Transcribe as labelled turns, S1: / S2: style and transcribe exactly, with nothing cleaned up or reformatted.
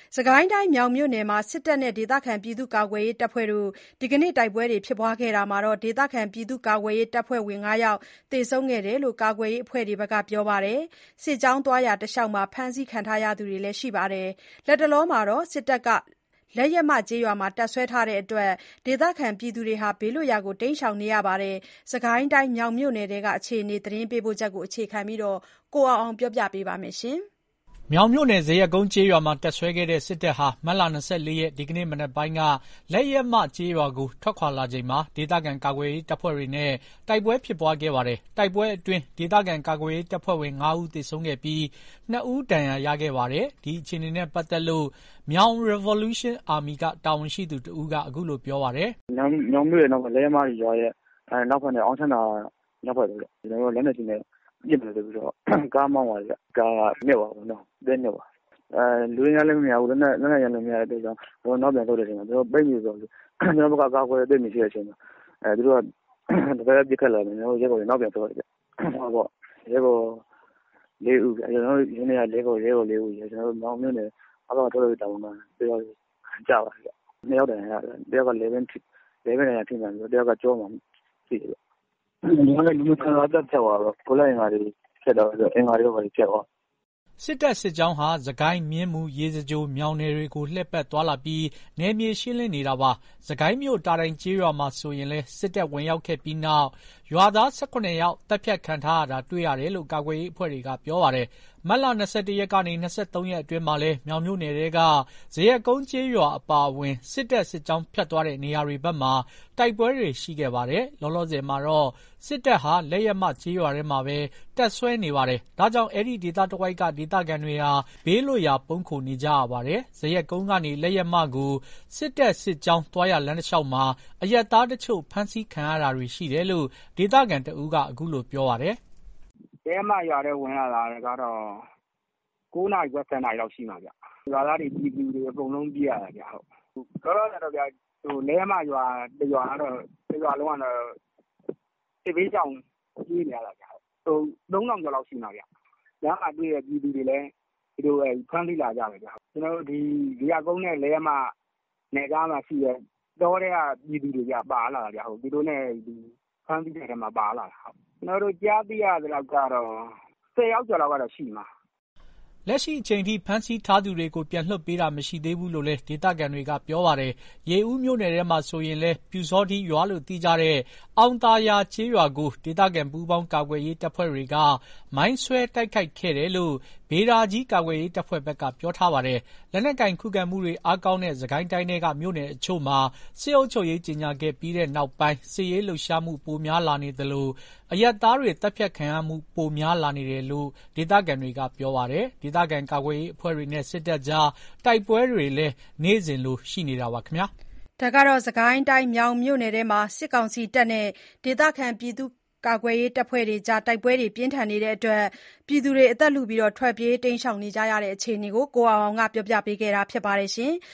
S1: စကိုင်းတိုင်းမြောင်မြို့နယ်မှာစစ်တပ်နဲ့ဒေသခံပြည်သူ့ကာကွယ်ရေးတပ်ဖွဲ့တို့ဒီကနေ့တိုက်ပွဲတွေဖြစ်ပွားခဲ့တာမှာဒေသခံပြည်သူ့ကာကွယ်ရေးတပ်ဖွဲ့ဝင် ငါး ယောက်သေဆုံးခဲ့တယ်လို့ကာကွယ်ရေးအဖွဲ့တွေဘက်ကပြောပါတယ်။စစ်ကြောင်းသွားရာတလျှောက်မှာဖမ်းဆီးခံထားရသူတွေလည်းရှိပါတယ်။လတ်တလောမှာစစ်တပ်ကလက်ယက်မကျေးရွာမှာတပ်စွဲထားတဲ့အတွက်ဒေသခံပြည်သူတွေဘေးလွတ်ရာတိမ်းရှောင်နေရပါတယ်။စကိုင်းတိုင်းမြောင်မြို့နယ်ထဲကအခြေအနေသတင်းပေးပို့ချက်ကိုအခြေခံပြီးကိုအောင်အောင်ပြောပြပေးပါမယ်။
S2: မြောင်မြို့နယ်ဇေယျကုန်းကျေးရွာမှာတပ်စွဲခဲ့တဲ့စစ်တပ်ဟာမတ်လ ၂၄ ရက်ဒီကနေ့မနက်ပိုင်းကလက်ယက်မကျေးရွာကိုထွက်ခွာလာချိန်မှာဒေသခံကာကွယ်ရေးတပ်ဖွဲ့တွေနဲ့တိုက်ပွဲဖြစ်ပွားခဲ့ပါတယ်။တိုက်ပွဲအတွင်းဒေသခံကာကွယ်ရေးတပ်ဖွဲ့ဝင် ငါး ဦးသေဆုံးခဲ့ပြီး နှစ် ဦးဒဏ်ရာရခဲ့ပါတယ်။ဒီအခြေအနေနဲ့ပတ်သက်လို့မြောင် Revolution Army ကတာဝန်ရှိသူတဦးကအခုလိုပြောပါတယ်။
S3: "မြောင်မြို့ရဲ့လက်ယက်မရွာရဲ့နောက်ဘက်နဲ့အောင်ချမ်းသာမြောက်ဘက်ပေါ့ဗျ။ကျွန်တော်တို့လက်နက်ကြီးနဲ့ပစ်မယ်ဆိုပြီးတော့ကားမောင်းသွားတယ်ဗျ။ကားကနစ်သွားတာပေါ့နော်။အသေးနစ်သွားတယ်။လူအင်အားလည်းမများဘူးလက်နက်လက်နက်ရန်လည်းမရတဲ့အတွက်ကြောင့်ကျွန်တော်နောက်ပြန်ဆုတ်တဲ့အချိန်မှာကျွန်တော်ပိတ်မိဆိုတော့ကျွန်တော်ဘက်ကကာကွယ်ရေးသိပ်မရှိတဲ့အချိန်မှာအဲသူတို့ကတပည့်ပစ်ခတ်လာတယ်ကျွန်တော်ရဲဘော်တွေနောက်ပြန်ဆုတ်ရတယ်ဗျ။ဟောပေါ့ရဲဘော်လေးဦးဗျ။ကျွန်တော်တို့ရင်းနေရရဲဘော်ရဲဘော်လေးဦးကျွန်တော်တို့မြောင်မြို့နယ်အဘကထုတ်လို့တောင်းတာတယောက်ကြပါဗျ။နှစ်ယောက်တည်းရတယ်တယောက်ကလေဗင်းလေဗင်းနဲ့ထိမှန်ပြီးတယောက်ကကြောမှာထိတယ်ဗျ။ဒီမှာလည်းလူမဆန်တော့တက်ချက်သွားတော့ကိုလည်းအင်္ဂါတွေဖြစ်တော့အင်္ဂါတွေဘာတွေဖြစ်သွား
S2: စစ်တပ်စစ်ကြောင်းဟာစကိုင်းမြင်းမူရေစကြိုမြောင်နယ်တွေကိုလှည့်ပတ်သွားလာပြီးနယ်မြေရှင်းလင်းနေတာပါ။စကိုင်းမြို့တာတိုင်ကျေးရွာမှာဆိုရင်လည်းစစ်တပ်ဝင်ရောက်ခဲ့ပြီးနောက်ရွာသား ၁၇ ယောက်တပ်ဖြတ်ခံထားရတာတွေ့ရတယ်လို့ကာကွယ်ရေးအဖွဲ့တွေကပြောပါတယ်။မတ်လ ၂၁ ရက်ကနေ ၂၃ ရက်အတွင်းမှာလည်းမြောင်မြို့နယ်ထဲကဇေယျကုန်းကျေးရွာအပါအဝင်စစ်တပ်စစ်ကြောင်းဖြတ်သွားတဲ့နေရာတွေဘက်မှာတိုက်ပွဲတွေရှိခဲ့ပါတယ်။လောလောဆယ်မှာတော့စစ်တပ်ဟာလက်ယက်မကျေးရွာထဲမှာပဲတပ်စွဲနေပါတယ်။ဒါကြောင့်အဲဒီဒေသတဝိုက်ကဒေသခံတွေဟာဘေးလွတ်ရာပုန်းခိုနေကြရပါတယ်။ဇေယျကုန်းကနေလက်ယက်မကိုစစ်တပ်စစ်ကြောင်းသွားရာလမ်းတလျှောက်မှာအရပ်သားတချို့ဖမ်းဆီးခံရတာတွေရှိတယ်လို့ဒေသခံတဦးကအခုလိုပြောပါတယ်
S4: ။လက်ယက်မရွာထဲဝင်လာတာကတော့၉ နာရီခွဲ ၁၀ နာရီလောက်ရှိမှာဗျ။ရွာသားတွေပြည်သူတွေအကုန်လုံးပြေးရတာဗျ။ဟုတ်လောလောဆယ်တော့ဗျာဟိုလက်ယက်မရွာတရွာကတော့တရွာလုံးကတော့စစ်ဘေးကြောင်ပြေးနေရတာဗျ။ဟိုသုံးထောင်ကျော်လောက်ရှိမှာဗျ။လမ်းမှာတွေ့တဲ့ပြည်သူတွေလည်းဒီလိုဖမ်းဆီးလာကြတယ်ဗျ။ကျွန်တော်တို့ဒီဇေယျကုန်းနဲ့လက်ယက်မနယ်ကားမှာရှိတဲ့တောထဲကပြည်သူတွေဗျပါလာတာဗျ။ဟိုသူတို့နဲ့ဒီဖမ်းဆီးတဲ့ထဲမှာပါလာတာဟုတ်ကျွန်တော်တို့ကြားသိရသလောက်ကတော့ဆယ်ယောက်ကျော်လောက်ကတော့ရှိမှာ
S2: လက်ရှိအချိန်ထိဖမ်းဆီးထားသူတွေကိုပြန်လွှတ်ပေးတာမရှိသေးဘူးလို့လည်းဒေသခံတွေကပြောပါတယ်။ရေဦးမြို့နယ်ထဲမှာဆိုရင်လည်းပြူစောတိရွာလို့သိကြတဲ့အောင်သာယာကျေးရွာကိုဒေသခံပူးပေါင်းကာကွယ်ရေးတပ်ဖွဲ့တွေကမိုင်းဆွဲတိုက်ခိုက်ခဲ့တယ်လို့ဗေဒါကြီးကာကွယ်ရေးတပ်ဖွဲ့ဘက်ကပြောထားပါတယ်။လက်နက်ကင်ခုခံမှုတွေအားကောင်းတဲ့စကိုင်းတိုင်းထဲကမြို့နယ်အချို့မှာစစ်အုပ်ချုပ်ရေးကြေညာခဲ့ပြီးတဲ့နောက်ပိုင်းစစ်ရေးလှုပ်ရှားမှုပိုများလာနေသလိုအရပ်သားတွေတပ်ဖြတ်ခံရမှုပိုများလာနေတယ်လို့ဒေသခံတွေကပြောပါတယ်။ဒေသခံကာကွယ်ရေးအဖွဲ့တွေနဲ့စစ်တပ်ကြားတိုက်ပွဲတွေလည်းနေ့စဉ်လိုရှိနေတာပါခင်ဗျာ
S1: ။ဒါကတော့စကိုင်းတိုင်းမြောင်မြို့နယ်ထဲမှာစစ်ကောင်စီတပ်နဲ့ဒေသခံပြည်သူ့ကာကွယ်ရေးတပ်ဖွဲ့တွေကြားတိုက်ပွဲတွေပြင်းထန်နေတဲ့အတွက်ပြည်သူတွေအသက်လုပြီးထွက်ပြေးတိမ်းရှောင်နေကြရတဲ့အခြေအနေကိုကိုအောင်အောင်ကပြောပြပေးခဲ့တာဖြစ်ပါတယ်။